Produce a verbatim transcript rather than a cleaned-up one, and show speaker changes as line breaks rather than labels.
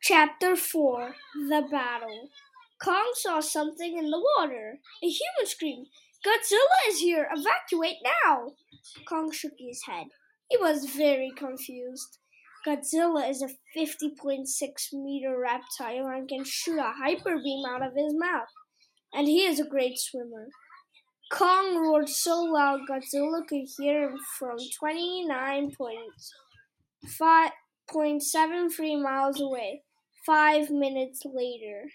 Chapter four The Battle. Kong saw something in the water. A human screamed, "Godzilla is here! Evacuate now!" Kong shook his head. He was very confused. Godzilla is a fifty point six meter reptile and can shoot a hyper beam out of his mouth. And he is a great swimmer. Kong roared so loud Godzilla could hear him from twenty-nine point seven three miles away. Five minutes later.